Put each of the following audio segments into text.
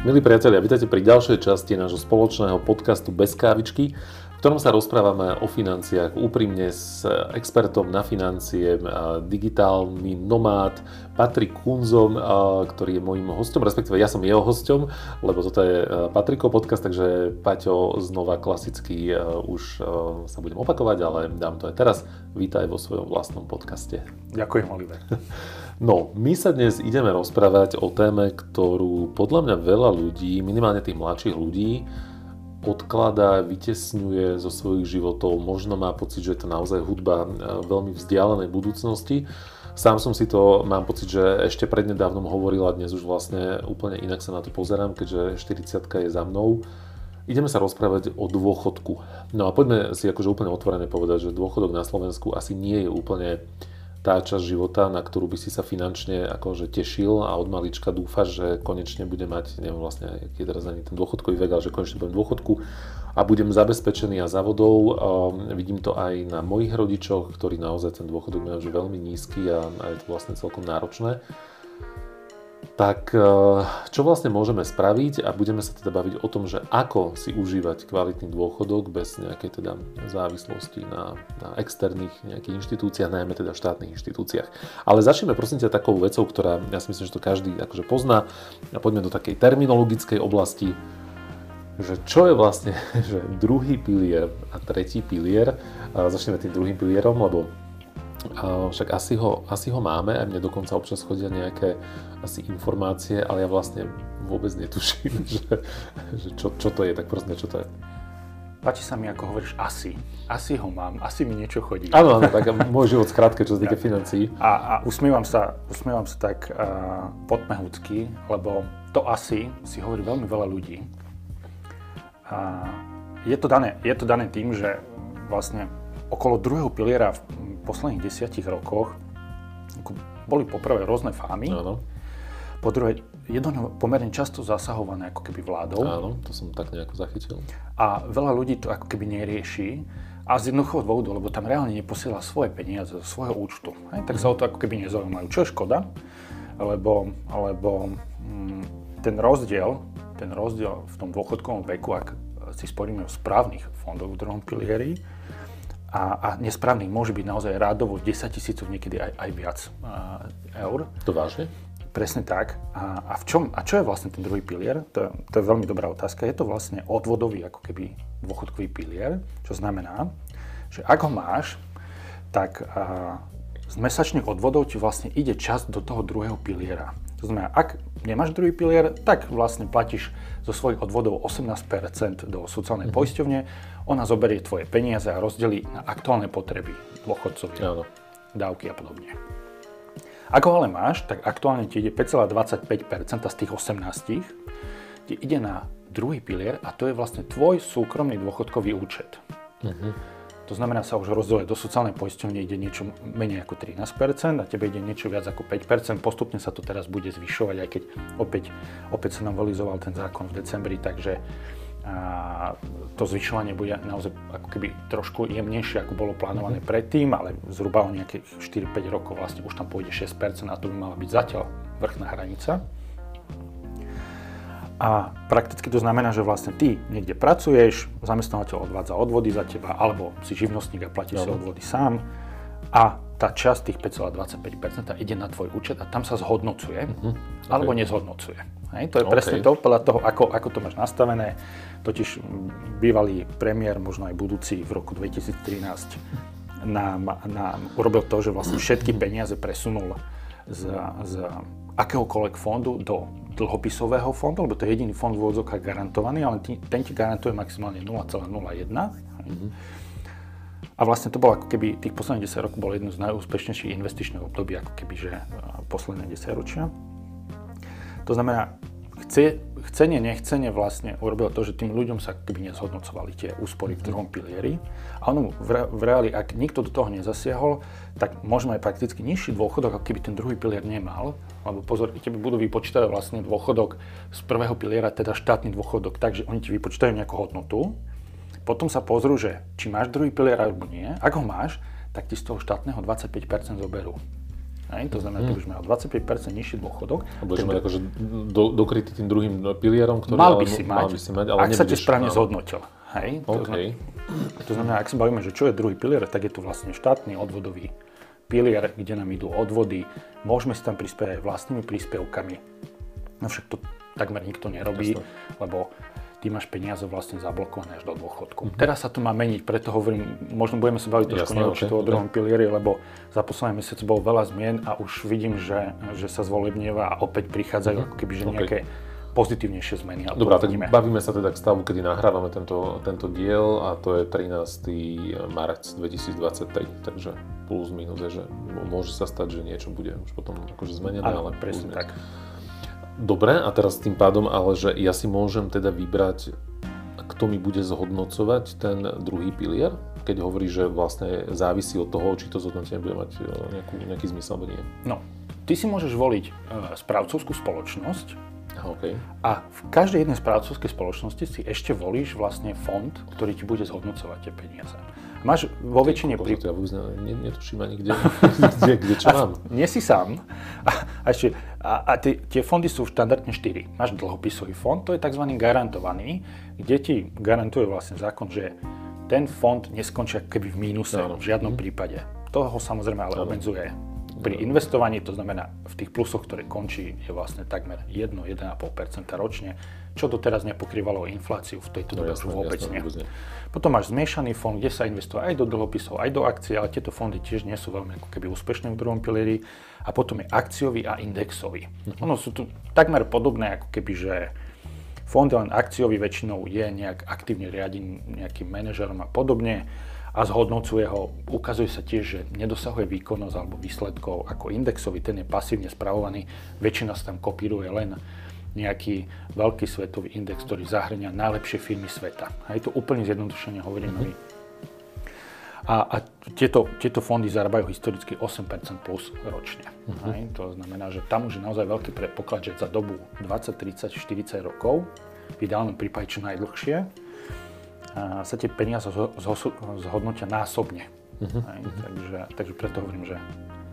Milí priatelia, vítajte pri ďalšej časti nášho spoločného podcastu Bez kávičky, v ktorom sa rozprávame o financiách úprimne s expertom na financie, digitálny nomád Patrik Kunzo, ktorý je môjim hosťom, respektíve ja som jeho hosťom, lebo toto je Patrikov podcast, takže Paťo znova klasicky už sa budem opakovať, ale dám to aj teraz. Vítaj vo svojom vlastnom podcaste. Ďakujem, Oliver. No, my sa dnes ideme rozprávať o téme, ktorú podľa mňa veľa ľudí, minimálne tých mladších ľudí, odkladá, vytesňuje zo svojich životov. Možno má pocit, že je to naozaj hudba veľmi vzdialenej budúcnosti. Sám som si to, mám pocit, že ešte prednedávnom hovoril a dnes už vlastne úplne inak sa na to pozerám, keďže 40-ka je za mnou. Ideme sa rozprávať o dôchodku. No a poďme si akože úplne otvorene povedať, že dôchodok na Slovensku asi nie je úplne tá časť života, na ktorú by si sa finančne akože tešil a od malička dúfaš, že konečne budem mať, neviem vlastne, aký je teraz ani ten dôchodkový vek, ale že konečne budem v dôchodku a budem zabezpečený a za vodou. Vidím to aj na mojich rodičoch, ktorí naozaj ten dôchodok majú že veľmi nízky a je to vlastne celkom náročné. Tak čo vlastne môžeme spraviť a budeme sa teda baviť o tom, že ako si užívať kvalitný dôchodok bez nejakej teda závislosti na externých nejakých inštitúciách, najmä teda štátnych inštitúciách. Ale začneme prosím ťa takou vecou, ktorá ja si myslím, že to každý akože pozná a poďme do takej terminologickej oblasti, že čo je vlastne že druhý pilier a tretí pilier. Začneme tým druhým pilierom, lebo však asi ho máme, aj mne dokonca občas chodia nejaké asi informácie, ale ja vlastne vôbec netuším, že čo to je, tak prosím, čo to je. Páči sa mi, ako hovoríš asi. Asi ho mám, asi mi niečo chodí. Áno, tak môj život skrátke, čo sa týka financií. A usmievam sa tak podmehúcky, lebo to asi si hovorí veľmi veľa ľudí. Je to dané tým, že vlastne okolo druhého piliera v posledných 10 rokoch boli poprvé rôzne fámy. Áno. Po druhé, je to pomerne často zasahované ako keby vládou. Áno, to som tak nejako zachytil. A veľa ľudí to ako keby nerieši. A z jednoduchého dôvodu, lebo tam reálne neposiela svoje peniaze zo svojho účtu. Tak sa o to ako keby nezaujímajú. Čo je škoda, lebo ten rozdiel v tom dôchodkovom veku, ak si sporíme o správnych fondoch v druhom pilieri, a nesprávnych môže byť naozaj rádovo 10 000, niekedy aj viac eur. To vážne? Presne tak. A čo je vlastne ten druhý pilier? To je veľmi dobrá otázka. Je to vlastne odvodový ako keby dôchodkový pilier, čo znamená, že ak ho máš, tak z mesačných odvodov ti vlastne ide časť do toho druhého piliera. To znamená, ak nemáš druhý pilier, tak vlastne platíš zo svojich odvodov 18% do sociálnej poisťovne, ona zoberie tvoje peniaze a rozdelí na aktuálne potreby dôchodcovia, dávky a podobne. Ak ho ale máš, tak aktuálne ti ide 5,25% z tých 18 ti ide na druhý pilier a to je vlastne tvoj súkromný dôchodkový účet. To znamená, sa už rozdeľuje do sociálnej poisťovne ide niečo menej ako 13% a tebe ide niečo viac ako 5%. Postupne sa to teraz bude zvyšovať, aj keď opäť sa novelizoval ten zákon v decembri, takže to zvyšovanie bude naozaj ako keby trošku jemnejšie, ako bolo plánované predtým, ale zhruba o nejakých 4-5 rokov vlastne už tam pôjde 6% a to by mala byť zatiaľ vrchná hranica. A prakticky to znamená, že vlastne ty niekde pracuješ, zamestnávateľ odvádza odvody za teba, alebo si živnostník a platíš si odvody sám a tá časť tých 5,25% ide na tvoj účet a tam sa zhodnocuje alebo nezhodnocuje. Hej, to je presne to, podľa toho, ako to máš nastavené. Totiž bývalý premiér, možno aj budúci v roku 2013 nám urobil to, že vlastne všetky peniaze presunul z akéhokoľvek fondu do dlhopisového fondu, lebo to je jediný fond v úvodzovkách garantovaný, ale ten ti garantuje maximálne 0,01. A vlastne to bolo ako keby tých posledných 10 rokov bolo jedno z najúspešnejších investičných období, ako keby že posledné 10 ročia. To znamená, chcenie, nechcenie vlastne urobilo to, že tým ľuďom sa keby nezhodnocovali tie úspory v druhom pilieri. A ono v reáli, ak nikto do toho nezasiahol, tak môžeme aj prakticky nižší dôchodok, ako keby ten druhý pilier nemal. Lebo pozor, tebe budú vypočítať vlastne dôchodok z prvého piliera, teda štátny dôchodok, takže oni ti vypočítajú nejakú hodnotu. Potom sa pozrú, že či máš druhý pilier alebo nie. Ak ho máš, tak ti z toho štátneho 25% zoberú. To znamená, že budeš mať 25% nižší dôchodok. Budeš mať akože dokrytý tým druhým pilierom, ktorý mal by si mať, ale ak sa ti správne zhodnotil. Okay. To znamená, ak sa bavíme, že čo je druhý pilier, tak je to vlastne štátny odvodový pilier, kde nám idú odvody. Môžeme si tam prispieť aj vlastnými príspevkami. No však to takmer nikto nerobí, lebo ty máš peniaze vlastne zablokované až do dôchodku. Teraz sa to má meniť, preto hovorím, možno budeme sa baviť trošku neskôr o druhom pilieri, lebo za posledný mesiac bolo veľa zmien a už vidím, že sa zvolebnieva a opäť prichádzajú ako keby že nejaké pozitívnejšie zmeny. Dobre, tak bavíme sa teda k stavu, kedy nahrávame tento diel a to je 13. marec 2023, takže plus minus je, že môže sa stať, že niečo bude už potom akože zmenené, ale presne tak. Dobre, a teraz tým pádom, ale že ja si môžem teda vybrať, kto mi bude zhodnocovať ten druhý pilier, keď hovorí, že vlastne závisí od toho, či to zhodnotenie bude mať nejaký zmysel alebo nie. No, ty si môžeš voliť správcovskú spoločnosť. Okay. A v každej jednej správcovskej spoločnosti si ešte volíš vlastne fond, ktorý ti bude zhodnocovať tie peniaze. Máš vo väčšine prípadov... Ja vôbec netuším ani kde čo mám. Nie si sám. A tie fondy sú štandardne 4. Máš dlhopisový fond, to je tzv. Garantovaný, kde ti garantuje vlastne zákon, že ten fond neskončí keby v mínuse v žiadnom prípade. Toho samozrejme ale obmedzuje pri investovaní, to znamená v tých plusoch, ktoré končí, je vlastne takmer 1-1,5% ročne, čo doteraz nepokrývalo infláciu v tejto dobe vôbec nie. Potom máš zmiešaný fond, kde sa investuje aj do dlhopisov, aj do akcií, ale tieto fondy tiež nie sú veľmi ako keby úspešné v druhom pilieri. A potom je akciový a indexový. Ono sú tu takmer podobné, ako keby, že fond len akciový väčšinou je nejak aktívne riadený nejakým manažerom a podobne a zhodnocuje ho. Ukazuje sa tiež, že nedosahuje výkonnosť alebo výsledkov ako indexový, ten je pasívne spravovaný. Väčšina sa tam kopíruje len nejaký veľký svetový index, ktorý zahrňa najlepšie firmy sveta. A je to úplne zjednodušene, hovoríme my. A tieto fondy zarábajú historicky 8% plus ročne. To znamená, že tam už je naozaj veľký predpoklad, že za dobu 20, 30, 40 rokov, v ideálnom prípade čo najdlhšie, sa tie peniaze zhodnotia násobne. Takže preto hovorím, že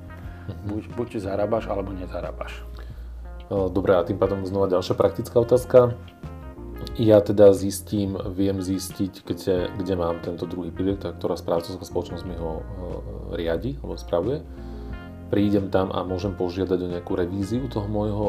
buď zarábaš, alebo nezarábaš. Dobre, a tým pádom znova ďalšia praktická otázka. Ja teda viem zistiť, kde mám tento druhý pilier, ktorá správcovská spoločnosť mi ho riadi, alebo spravuje. Prídem tam a môžem požiadať o nejakú revíziu toho môjho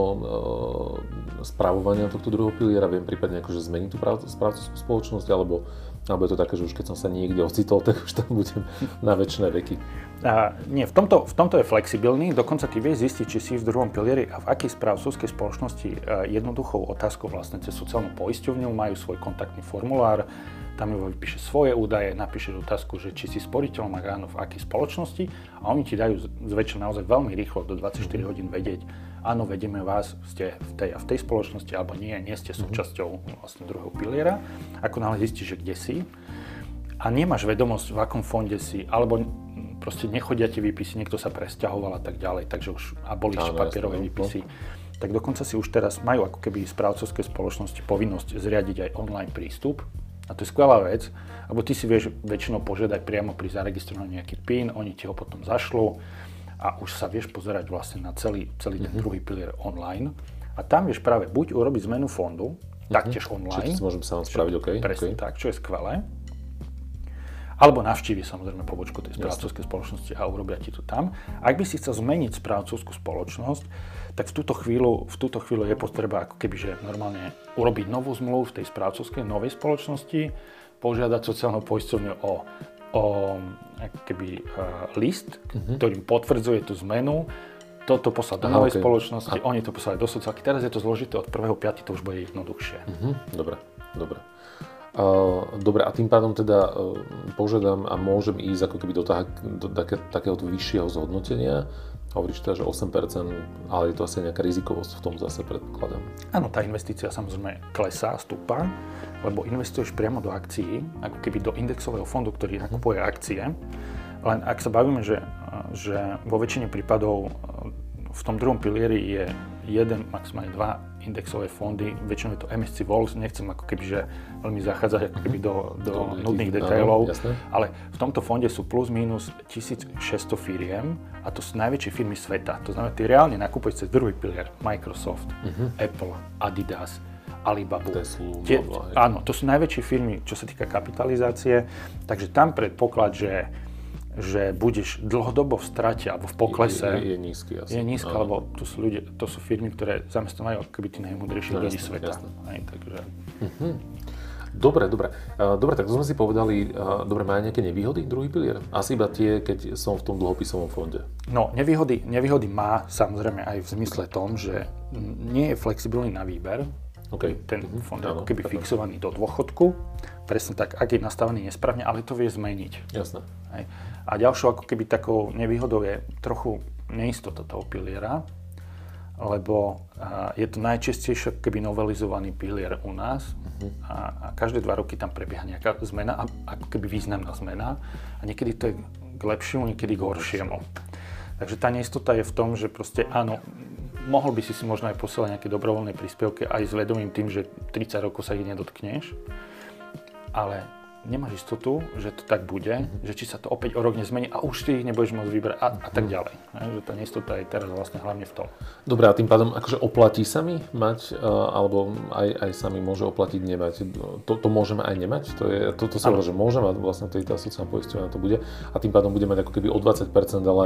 správovania tohto druhého piliera, viem prípadne akože zmeniť tú správcovskú spoločnosť, alebo je to také, že už keď som sa niekde ocitol, tak už tam budem na večné veky. Nie, v tomto je flexibilný, dokonca ty vieš zistiť, či si v druhom pilieri a v akej správcovskej spoločnosti. Jednoduchou otázkou vlastne cez sociálnu poisťovňu majú svoj kontaktný formulár, tam vypíše svoje údaje, napíšeš otázku, že či si sporiteľom, ak áno, v akej spoločnosti a oni ti dajú zväčša naozaj veľmi rýchlo, do 24 hodín vedieť, áno, vedieme vás, ste v tej a v tej spoločnosti, alebo nie ste súčasťou vlastne druhého piliera. Ako náhle zistíš, že kde si a nemáš vedomosť, v akom fonde si, alebo proste nechodia ti výpisy, niekto sa presťahoval a tak ďalej, takže už aboliš papierové výpisy. Tak dokonca si už teraz majú ako keby správcovské spoločnosti povinnosť zriadiť aj online prístup. A to je skvelá vec, lebo ty si vieš väčšinou požiadať priamo pri zaregistrovaní nejaký PIN, oni ti ho potom zašlú a už sa vieš pozerať vlastne na celý ten druhý pilier online. A tam vieš práve buď urobiť zmenu fondu, taktiež online. Čiže si môžem sám spraviť, Presne tak, čo je skvelé. Alebo navštívi samozrejme pobočku tej správcovskej spoločnosti a urobia ti to tam. Ak by si chcel zmeniť správcovskú spoločnosť, tak v túto chvíľu je potreba ako keby, že normálne urobiť novú zmluvu v tej správcovskej novej spoločnosti, požiadať sociálnu poisťovňu o list, ktorým potvrdzuje tú zmenu, toto poslať do novej spoločnosti, oni to poslali do sociálky. Teraz je to zložité, od 1.5. to už bude jednoduchšie. Dobre. Dobre, a tým pádom teda požiadam a môžem ísť ako keby do takéhoto vyššieho zhodnotenia. Hovoríš teda, že 8%, ale je to asi nejaká rizikovosť v tom zase, predpokladám. Áno, tá investícia samozrejme klesá, stúpa, lebo investuješ priamo do akcií, ako keby do indexového fondu, ktorý nakupuje akcie. Len ak sa bavíme, že vo väčšine prípadov v tom druhom pilieri je jeden, maximálne 2 indexové fondy, väčšinou je to MSCI World, nechcem ako keby, že veľmi zachádzať ako keby do nudných detailov, ale v tomto fonde sú plus minus 1600 firiem a to sú najväčšie firmy sveta. To znamená, ty reálne nakupuješ cez druhý pilier Microsoft, Apple, Adidas, Alibabu. Teslu, áno, to sú najväčšie firmy, čo sa týka kapitalizácie, takže tam predpoklad, že budeš dlhodobo v strate alebo v poklese, je nízky. Je nízky, lebo to sú firmy, ktoré zamestnávajú akoby tí najmúdrejších ľudí sveta. Aj, takže. Dobre, tak to sme si povedali, má nejaké nevýhody druhý pilier? Asi iba tie, keď som v tom dlhopisovom fonde. No, nevýhody má samozrejme aj v zmysle tom, že nie je flexibilný na výber. Okay. Ten fond je ako keby fixovaný do dôchodku. Presne tak, ak je nastavený nesprávne, ale to vie zmeniť. Jasné. Hej. A ďalšou ako keby takou nevýhodou je trochu neistota toho piliera, lebo je to najčastejšie keby novelizovaný pilier u nás a každé 2 roky tam prebieha nejaká zmena, ako keby významná zmena a niekedy to je k lepšiemu, niekedy k horšiemu. Takže tá neistota je v tom, že proste áno, mohol by si možno aj posielať nejaké dobrovoľné príspevky aj s vedomím tým, že 30 rokov sa ich nedotkneš, ale nemáš istotu, že to tak bude, že či sa to opäť o rok nezmení a už ty ich nebudeš môcť vybrať a tak ďalej. Že tá neistota je teraz vlastne hlavne v tom. Dobre, a tým pádom akože oplatí sa mi mať, alebo aj sa mi môže oplatiť nemať. To môžeme aj nemať? To sa hovorí, že môžem a vlastne to je tá sociálna poisťovňa to bude a tým pádom bude mať ako keby o 20%, ale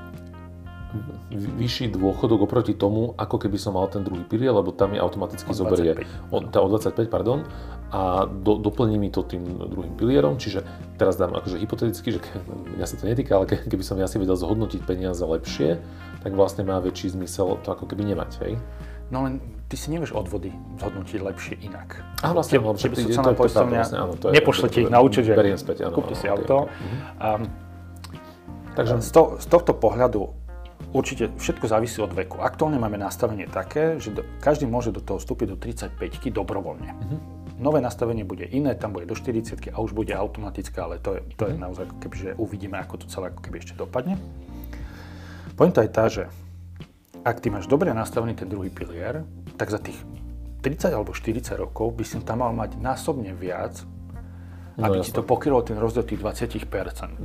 vyšší dôchodok oproti tomu, ako keby som mal ten druhý pilier, lebo tam mi automaticky zoberie o 25, pardon, a doplní mi to tým druhým pilierom, čiže teraz dám akože hypoteticky, že mňa sa to netýka, ale keby som ja si vedel zhodnotiť peniaze lepšie, tak vlastne má väčší zmysel to ako keby nemať, hej? No len ty si nevieš odvody zhodnotiť lepšie inak. A vlastne, keby sociálna poisťovňa nepošle ti ich na účet, že kúpte si auto. Takže z tohto pohľadu určite všetko závisí od veku. Aktuálne máme nastavenie také, že každý môže do toho vstúpiť do 35-ky dobrovoľne. Nové nastavenie bude iné, tam bude do 40-ky a už bude automatické, ale to je naozaj ako keby, že uvidíme, ako to celé ako keby ešte dopadne. Pointa je tá, že ak ty máš dobre nastavený ten druhý pilier, tak za tých 30 alebo 40 rokov by si tam mal mať násobne viac, aby ti to pokrylo ten rozdiel tých 20%, 25%.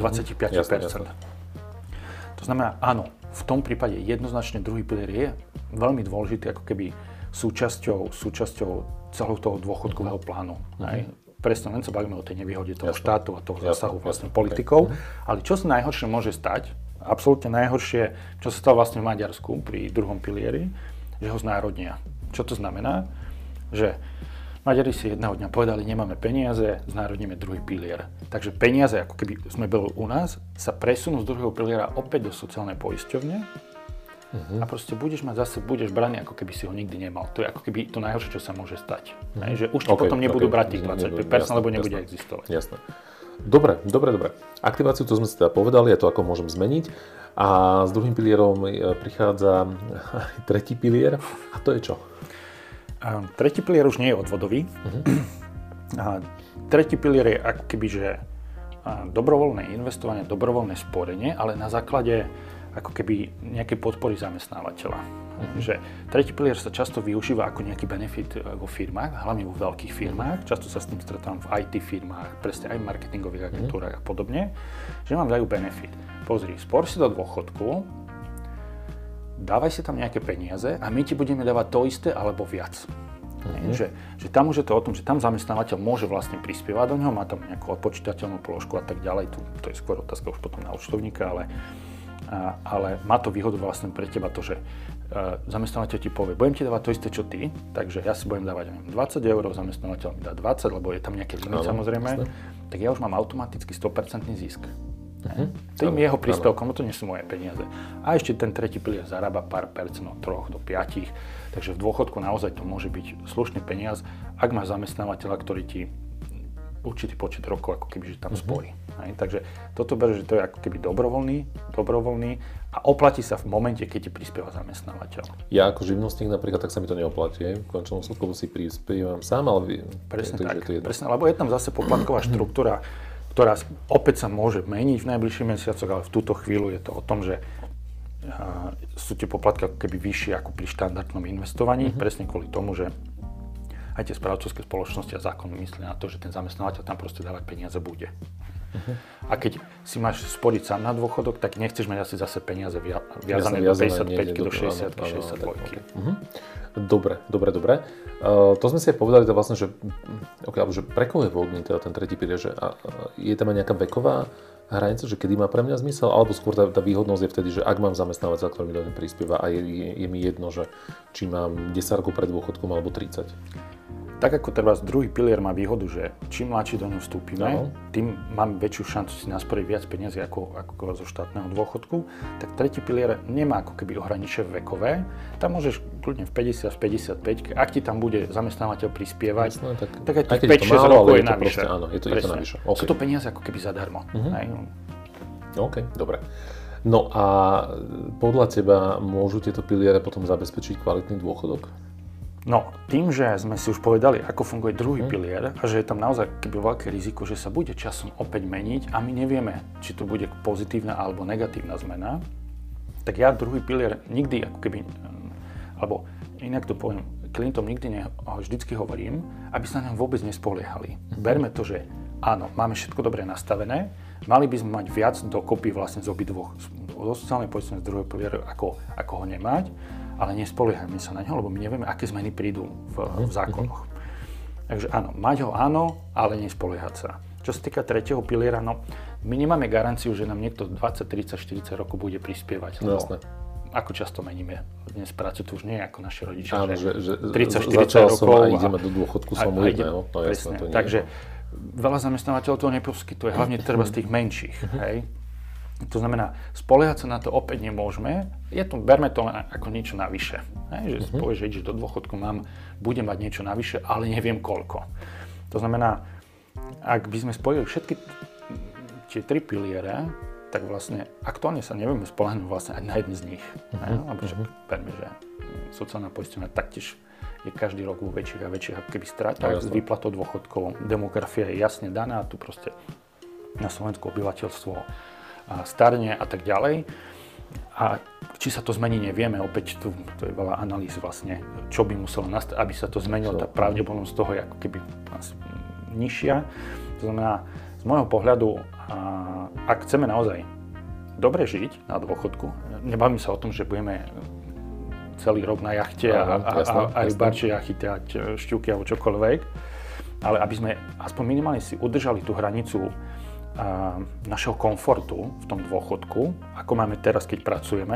To znamená, áno, v tom prípade jednoznačne druhý pilier je veľmi dôležitý ako keby súčasťou celého toho dôchodkového plánu. Presne, len sa bavíme o tej nevýhode toho štátu a toho zásahu vlastne politikov. Ale čo sa najhoršie môže stať, absolútne najhoršie, čo sa stalo vlastne v Maďarsku pri druhom pilieri, že ho znárodnia. Čo to znamená? Že Maďari si jedného dňa povedali, nemáme peniaze, znárodníme druhý pilier. Takže peniaze, ako keby sme boli u nás, sa presunú z druhého piliera opäť do sociálnej poisťovne a proste budeš braný, ako keby si ho nikdy nemal. To je ako keby to najhoršie, čo sa môže stať. Že už ti potom nebudú brať tých 25%, lebo nebude existovať. Jasné. Dobre. Aktiváciu to sme si teda povedali, a to ako môžem zmeniť. A s druhým pilierom prichádza tretí pilier. A to je čo? Tretí pilier už nie je odvodový. Tretí pilier je ako keby, že dobrovoľné investovanie, dobrovoľné sporenie, ale na základe ako keby nejakej podpory zamestnávateľa. Že tretí pilier sa často využíva ako nejaký benefit vo firmách, hlavne vo veľkých firmách. Často sa s tým stretávam v IT firmách, presne aj v marketingových agentúrach a podobne, že vám dajú benefit. Pozri, spor si do dôchodku, dávaj si tam nejaké peniaze a my ti budeme dávať to isté alebo viac. Že tam už je to o tom, že tam zamestnávateľ môže vlastne prispievať do neho, má tam nejakú odpočítateľnú položku a tak ďalej. To je skôr otázka už potom na účtovníka, ale má to výhodu vlastne pre teba to, že zamestnávateľ ti povie, budem ti dávať to isté, čo ty, takže ja si budem dávať 20 eur, zamestnávateľ mi dá 20, lebo je tam nejaký limit samozrejme, tak ja už mám automaticky 100% zisk. Tým jeho príspevkom, to nie sú moje peniaze. A ešte ten tretí pilier zarába pár percent od 3 do 5, takže v dôchodku naozaj to môže byť slušný peniaz, ak máš zamestnávateľa, ktorý ti určitý počet rokov ako keby, že tam sporí. Takže toto berie, že to je ako keby dobrovoľný a oplatí sa v momente, keď ti prispieva zamestnávateľ. Ja ako živnostník napríklad, tak sa mi to neoplatí. V končnom súdku si prispievam sám, ale presne tak, lebo je tam zase poplatková štruktúra, ktorá opäť sa môže meniť v najbližších mesiacoch, ale v túto chvíľu je to o tom, že sú tie poplatky ako keby vyššie ako pri štandardnom investovaní, presne kvôli tomu, že aj tie správcovské spoločnosti a zákon myslia na to, že ten zamestnávateľ tam proste dávať peniaze bude. A keď si máš sporiť sám na dôchodok, tak nechceš mať asi zase peniaze viazané do 55 do 60 62. Dobre. To sme si aj povedali, to vlastne, že pre koho je vhodný teda ten tretí pilier, že je tam aj nejaká veková hranica, že kedy má pre mňa zmysel, alebo skôr tá výhodnosť je vtedy, že ak mám zamestnávateľ, ktorý mi do nej prispieva a je mi jedno, že či mám 10 rokov pred dôchodkom alebo 30. Tak ako treba druhý pilier má výhodu, že čím mladší do ňu vstúpime, tým máme väčšiu šancu si nasporiť viac peniazy ako zo štátneho dôchodku, tak tretí pilier nemá ako keby ohraničenie vekové. Tam môžeš kľudne v 50, v 55, ak ti tam bude zamestnávateľ prispievať, tak aj tých 5-6 rokov je navyše. Áno, je to navyše. Okay. Sú to peniaze ako keby zadarmo. OK, dobre. No a podľa teba môžu tieto piliere potom zabezpečiť kvalitný dôchodok? No, tým, že sme si už povedali, ako funguje druhý pilier a že je tam naozaj keby veľké riziko, že sa bude časom opäť meniť a my nevieme, či to bude pozitívna alebo negatívna zmena, tak ja druhý pilier nikdy ako keby, alebo inak to poviem, klientom vždycky hovorím, aby sa na ňom vôbec nespoliehali. Berme to, že áno, máme všetko dobre nastavené, mali by sme mať viac dokopy vlastne z obidvoch, zo sociálnej poistenia z druhého pilieru, ako ho nemať, ale nespoliehajme sa na ňo, lebo my nevieme, aké zmeny prídu v zákonoch. Takže áno, mať ho áno, ale nespoliehať sa. Čo sa týka tretieho piliera, no my nemáme garanciu, že nám niekto 20, 30, 40 rokov bude prispievať. No, jasné. Ako často meníme dnes prácu, to už nie je ako naši rodičia, áno, že 30-40 rokov a ideme do dôchodku som uvidel. No, jasné, to nie. Takže veľa zamestnávateľov to neposkytuje, hlavne treba z tých menších. Hej. To znamená, spoliehať sa na to opäť nemôžeme, berme to len ako niečo navyše. Hej, že si povieš, že ideš do dôchodku, budem mať niečo navyše, ale neviem koľko. To znamená, ak by sme spojili všetky tie tri piliere, tak vlastne aktuálne sa nevieme spoľahnúť vlastne aj na jeden z nich. Lebo berme, že sociálna poistenia taktiež je každý rok vo väčších a väčších ako keby stratách s výplatou dôchodkov. Demografia je jasne daná, tu proste na Slovensku obyvateľstvo starne a tak ďalej. A či sa to zmení, nevieme. Opäť tu je veľa analýz vlastne, čo by muselo nastať, aby sa to zmenilo. Tá pravdepodobnosť toho je ako keby nižšia. To znamená, z môjho pohľadu, ak chceme naozaj dobre žiť na dôchodku, nebavím sa o tom, že budeme celý rok na jachte a rybárči a chytať šťuky alebo čokoľvek, ale aby sme aspoň minimálne si udržali tú hranicu našeho komfortu v tom dôchodku, ako máme teraz, keď pracujeme,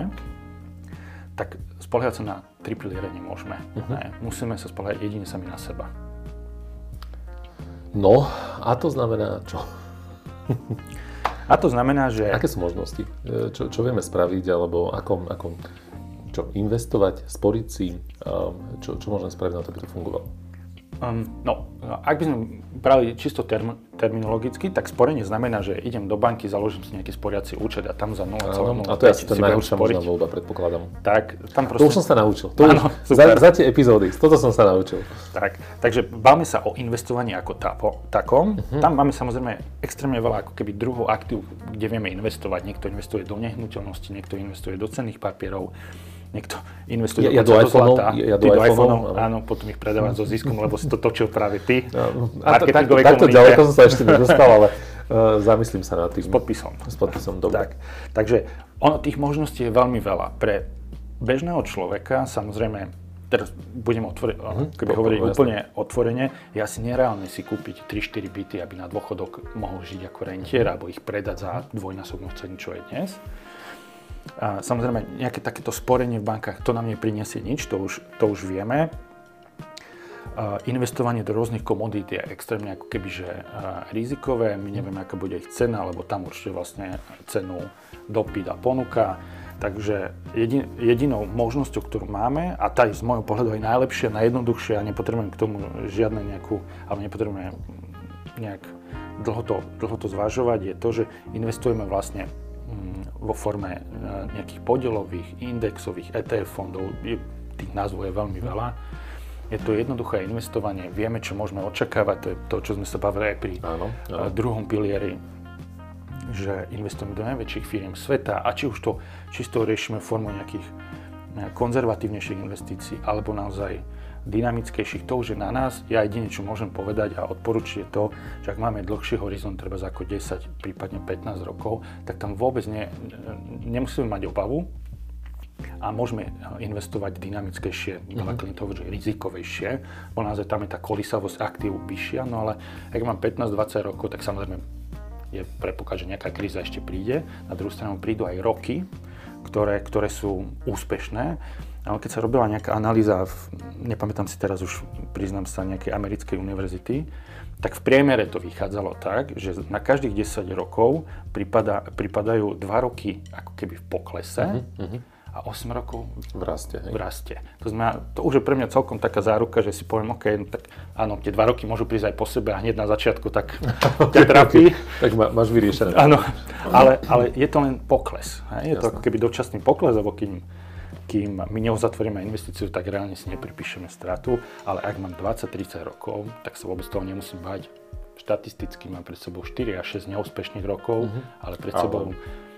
tak spoliehať sa na tri piliere nemôžeme. Musíme sa spoliehať jedine sami na seba. No, a to znamená čo? A to znamená, že... Aké sú možnosti? Čo vieme spraviť, alebo čo investovať, sporiť si? Čo môžeme spraviť na to, aby to fungovalo? Ak by sme brali čisto terminologicky, tak sporenie znamená, že idem do banky, založím si nejaký sporiaci účet a tam za 0,05 a to je asi tá najhoršia možná voľba, predpokladám. Tak, tam proste... To už som sa naučil. Za tie epizódy, toto som sa naučil. Takže bavme sa o investovaní ako takom. Tam máme samozrejme extrémne veľa ako keby druhov aktív, kde vieme investovať. Niekto investuje do nehnuteľnosti, niekto investuje do cenných papierov. Niekto investuje do zlata, do iPhone-ov, áno, potom ich predáva so ziskom, lebo si to točil práve ty. Takto ďaleko som sa ešte nedostal, ale zamyslím sa nad tým. S podpisom, dobre. Takže tých možností je veľmi veľa. Pre bežného človeka, samozrejme, teraz budem hovoriť úplne otvorene, je asi nereálne si kúpiť 3-4 byty, aby na dôchodok mohol žiť ako rentier, alebo ich predať za dvojnásobnú cenu, čo je dnes. A samozrejme, nejaké takéto sporenie v bankách, to nám neprinesie nič, to už vieme. Investovanie do rôznych komodít je extrémne ako keby, že rizikové, my nevieme, aká bude ich cena, lebo tam určite vlastne cenu dopyt a ponuka. Takže jedinou možnosťou, ktorú máme, a tá je z môjho pohľadu aj najlepšia, najjednoduchšia, a nepotrebujem k tomu žiadne nepotrebujeme nejak dlho to zvažovať, je to, že investujeme vlastne vo forme nejakých podielových, indexových ETF fondov, tých názvov je veľmi veľa. Je to jednoduché investovanie, vieme, čo môžeme očakávať, to je to, čo sme sa bavili aj pri druhom pilieri. že investujeme do najväčších firiem sveta a či to riešime formou nejakých konzervatívnejších investícií alebo naozaj dynamickejších, to už je na nás. Ja jedine, čo môžem povedať a odporučiť je to, že ak máme dlhší horizont, treba ako 10, prípadne 15 rokov, tak tam vôbec nemusíme mať obavu a môžeme investovať dynamickejšie, veľa klientov hovorí, že rizikovejšie, bo naozaj tam je tá kolísavosť aktív vyššia, no ale ak mám 15-20 rokov, tak samozrejme je predpoklad, že nejaká kríza ešte príde. Na druhú stranu prídu aj roky, ktoré sú úspešné. Ale keď sa robila nejaká analýza, nepamätám si teraz už, priznám sa, nejakej americkej univerzity, tak v priemere to vychádzalo tak, že na každých 10 rokov pripadajú 2 roky ako keby v poklese a 8 rokov v raste. To znamená, to už je pre mňa celkom taká záruka, že si poviem, OK, tak áno, tie 2 roky môžu prísť aj po sebe a hneď na začiatku tak ťa trafí. Tak máš vyriešené. Áno, ale je to len pokles. Je to ako keby dočasný pokles, lebo kým my neuzatvoríme investíciu, tak reálne si nepripíšeme stratu, ale ak mám 20-30 rokov, tak sa vôbec toho nemusím bať. Štatisticky mám pred sebou 4 až 6 neúspešných rokov, ale pred sebou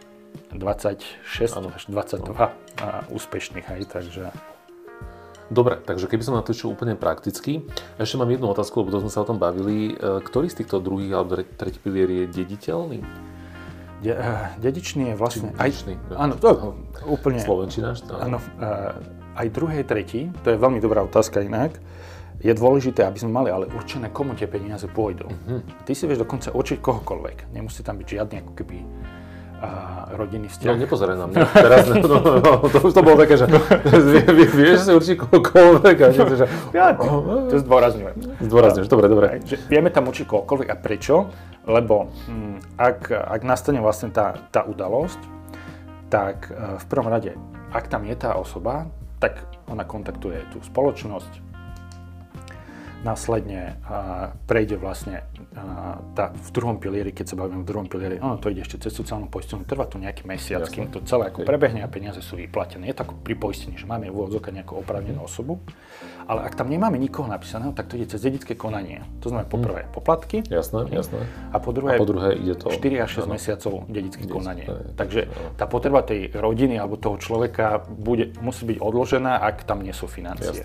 26 až 22 úspešných, hej, takže... Dobre, takže keby som na to išiel úplne prakticky, ešte mám jednu otázku, lebo to sme sa o tom bavili. Ktorý z týchto druhých alebo tretí pilier je dediteľný? Dedičný je vlastne dedičný, áno, to úplne. Slovenčina? Áno, aj druhý, tretí, to je veľmi dobrá otázka inak. Je dôležité, aby sme mali ale určené, komu tie peniaze pôjdu. Ty si vieš dokonca určiť kohokoľvek. Nemusí tam byť žiadny ako keby rodinný vzťah. No nepozeraj na mňa. Teraz, to už to bolo také, že vieš si určiť kohokoľvek. Ja to zdôrazňujem. Zdôrazňuješ, dobre. Vieme tam určiť kohokoľvek a prečo? Lebo ak nastane vlastne tá udalosť, tak v prvom rade, ak tam je tá osoba, tak ona kontaktuje tú spoločnosť, následne prejde vlastne v druhom pilieri, keď sa bavíme v druhom pilieri, to ide ešte cez sociálnu poisťovňu, trvá to nejaký mesiac, kým to celé ako prebehne a peniaze sú vyplatené. Je to ako pri poistení, že máme v úvodzovkách nejakú oprávnenú osobu, ale ak tam nemáme nikoho napísaného, tak to ide cez dedičské konanie. To znamená poprvé poplatky, jasné. A po druhé ide to 4 až 6 mesiacov dedičské konanie. Takže tá potreba tej rodiny alebo toho človeka musí byť odložená, ak tam nie sú financie.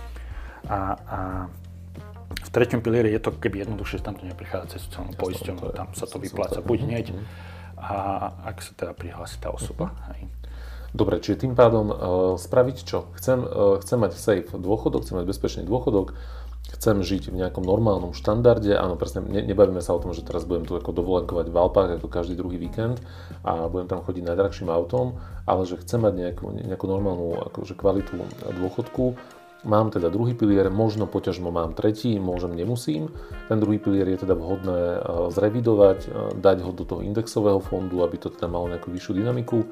A v treťom pilieri je to keby jednoduchšie, tam to neprichádza cez sociálnu poisťovňu, tam sa to vypláca buď hneď, a ak sa teda prihlási tá osoba. Hej. Dobre, čiže tým pádom spraviť čo? Chcem mať safe dôchodok, chcem mať bezpečný dôchodok, chcem žiť v nejakom normálnom štandarde, áno, presne, nebavíme sa o tom, že teraz budem tu ako dovolenkovať v Alpách ako každý druhý víkend a budem tam chodiť najdrahším autom, ale že chcem mať nejakú normálnu akože kvalitu dôchodku. Mám teda druhý pilier, možno poťažmo mám tretí, nemusím. Ten druhý pilier je teda vhodné zrevidovať, dať ho do toho indexového fondu, aby to teda malo nejakú vyššiu dynamiku,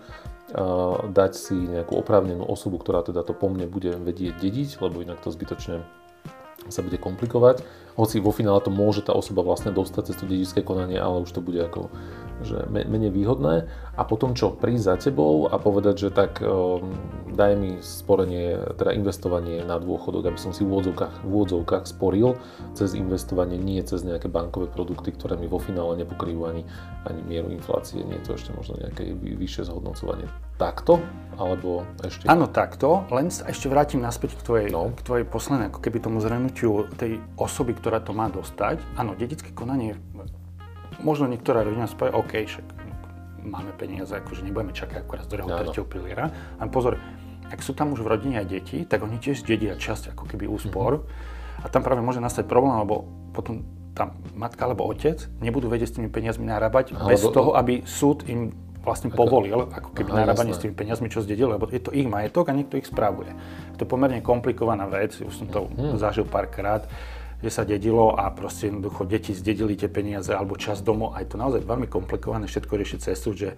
dať si nejakú oprávnenú osobu, ktorá teda to po mne bude vedieť dediť, lebo inak to zbytočne sa bude komplikovať. Hoci vo finále to môže tá osoba vlastne dostať cez to dedičské konanie, ale už to bude ako že menej výhodné. A potom čo? Prísť za tebou a povedať, že tak daj mi sporenie, teda investovanie na dôchodok, aby som si v úvodzovkách sporil cez investovanie, nie cez nejaké bankové produkty, ktoré mi vo finále nepokrývajú ani mieru inflácie, nie je to ešte možno nejaké vyššie zhodnocovanie. Takto? Alebo ešte? Áno, takto, len sa ešte vrátim naspäť k tvojej poslednej, ako keby tomu zhrnutiu tej osoby, ktorá to má dostať. Áno, dedičské konanie, možno niektorá rodina spája, OK, však máme peniaze, akože nebudeme čakať akorát z druhého, tretieho piliera. A pozor, ak sú tam už v rodine aj deti, tak oni tiež dedia časť ako keby úspor. A tam práve môže nastať problém, lebo potom tam matka alebo otec nebudú vedieť s tými peniazmi narábať bez toho, aby súd im vlastne povolil ako keby narábanie s tými peniazmi, čo zdedil, lebo je to ich majetok a niekto ich správuje. Je to pomerne komplikovaná vec, už som to zažil párkrát, kde sa dedilo a proste jednoducho deti zdedili tie peniaze alebo časť domov a je to naozaj veľmi komplikované všetko riešiť cez súd, že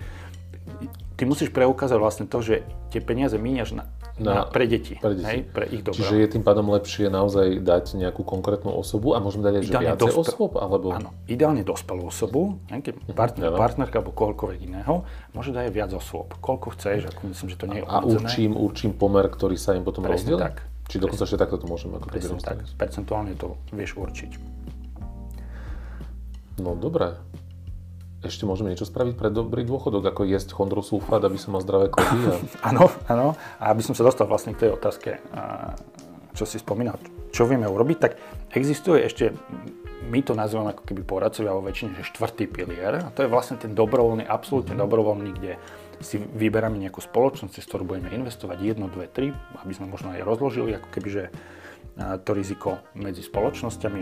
ty musíš preukázať vlastne to, že tie peniaze míňaš pre deti, hej, pre ich dobro. Čiže je tým pádom lepšie naozaj dať nejakú konkrétnu osobu a môžeme dať aj viacej osôb? Alebo... Áno, ideálne dospelú osobu, nejaký partnerka alebo koľkoľvek iného, môže dať aj viac osôb. Koľko chceš, ako myslím, že to nie je obmedzené. A určím pomer, ktorý sa im potom rozdielí? Tak. Či dokonca ešte takto to môžeme ako presne tak, percentuálne to vieš určiť. No dobré. ešte môžeme niečo spraviť pre dobrý dôchodok, ako jesť chondrosulfát, aby som mal zdravé kozy? Áno. A aby som sa dostal vlastne k tej otázke, čo si spomínal, čo vieme urobiť, tak existuje ešte, my to nazývame ako keby poradcovia vo väčšine, že štvrtý pilier. A to je vlastne ten dobrovoľný, absolútne dobrovoľný, kde si vyberáme nejakú spoločnosť, cez ktorú budeme investovať 1, 2, 3, aby sme možno aj rozložili ako keby, že to riziko medzi spoločnosťami.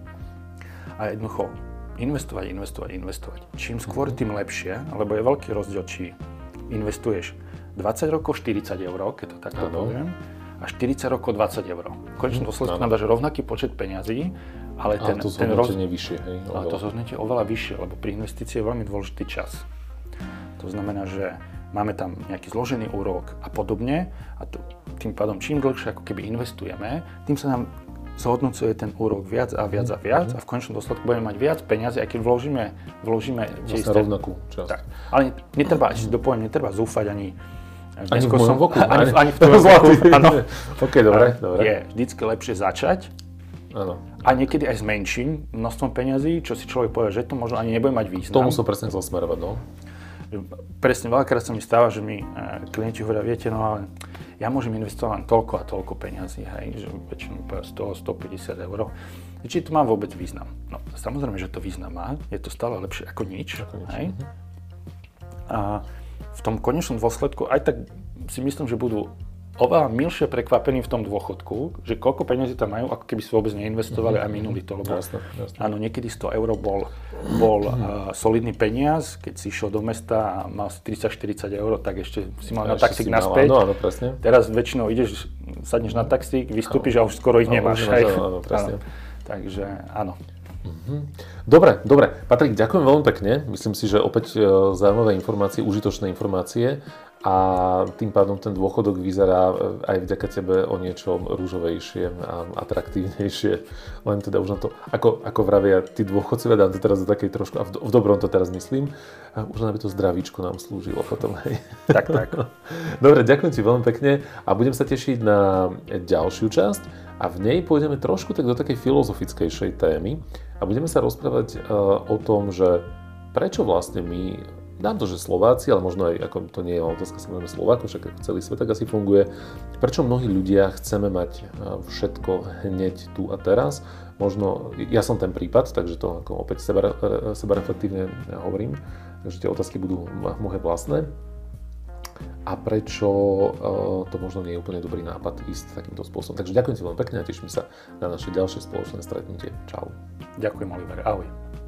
A jednoducho investovať. Čím skôr, tým lepšie, lebo je veľký rozdiel, či investuješ 20 rokov 40 eur, keď to takto poviem, a 40 rokov 20 eur. V konečnom dôsledku nám dáš rovnaký počet peňazí, ale ten zhodnotenie je vyššie, hej? Ale to zhodnotenie je oveľa vyššie, lebo pri investícii je veľmi dôležitý čas. To znamená, že máme tam nejaký zložený úrok a podobne a tým pádom čím dlhšie ako keby investujeme, tým sa nám zhodnocuje ten úrok viac a viac a v konečnom dôsledku budeme mať viac peniazy, aj keď vložíme tie isté. Rovnakú časť. Tak. Ale netreba zúfať ani v mojom voku. Ani v tvojom voku. OK, dobre. Je vždycky lepšie začať. Áno. A niekedy aj s menším množstvom peňazí, čo si človek povie, že to možno ani nebude mať význam. Tomu som presne chcel smerovať, no. Presne, veľakrát sa mi stáva, že mi klienti hovoria, viete, no ale ja môžem investovať len toľko a toľko peňazí, hej, že väčšinou 100-150 eur. Či to má vôbec význam? No, samozrejme, že to význam má, je to stále lepšie ako nič, hej. A v tom konečnom dôsledku aj tak si myslím, že budú oveľa milšie prekvapení v tom dôchodku, že koľko peniazí tam majú, ako keby si vôbec neinvestovali a minuli to. Lebo jasne. Áno, niekedy 100 eur bol solidný peniaz, keď si išiel do mesta a mal si 30-40 eur, tak ešte si mal na taxík naspäť. Áno, presne. Teraz väčšinou ideš, sadneš na taxík, vystúpiš a už skoro ich nemáš. Áno, presne. Takže áno. Dobre. Patrik, ďakujem veľmi pekne. Myslím si, že opäť zaujímavé informácie, užitočné informácie a tým pádom ten dôchodok vyzerá aj vďaka tebe o niečo ružovejšie a atraktívnejšie. Len teda už na to, ako vravia tí dôchodcovia, dám to teraz do takej trošku, a v dobrom to teraz myslím, už len aby to zdravíčko nám slúžilo potom. Hej. Tak. Dobre, ďakujem ti veľmi pekne a budem sa tešiť na ďalšiu časť a v nej pôjdeme trošku tak do takej filozofickejšej témy a budeme sa rozprávať o tom, že prečo vlastne my, dám to, že Slováci, ale možno aj, ako to nie je otázka samozrejme Slovákov, však ako celý svet tak asi funguje, prečo mnohí ľudia chceme mať všetko hneď tu a teraz. Možno, ja som ten prípad, takže to ako opäť sebareflektívne hovorím, takže tie otázky budú moje vlastné. A prečo to možno nie je úplne dobrý nápad ísť takýmto spôsobom. Takže ďakujem ti veľmi pekne a teším sa na naše ďalšie spoločné stretnutie. Čau. Ďakujem, Oliver. Ahoj.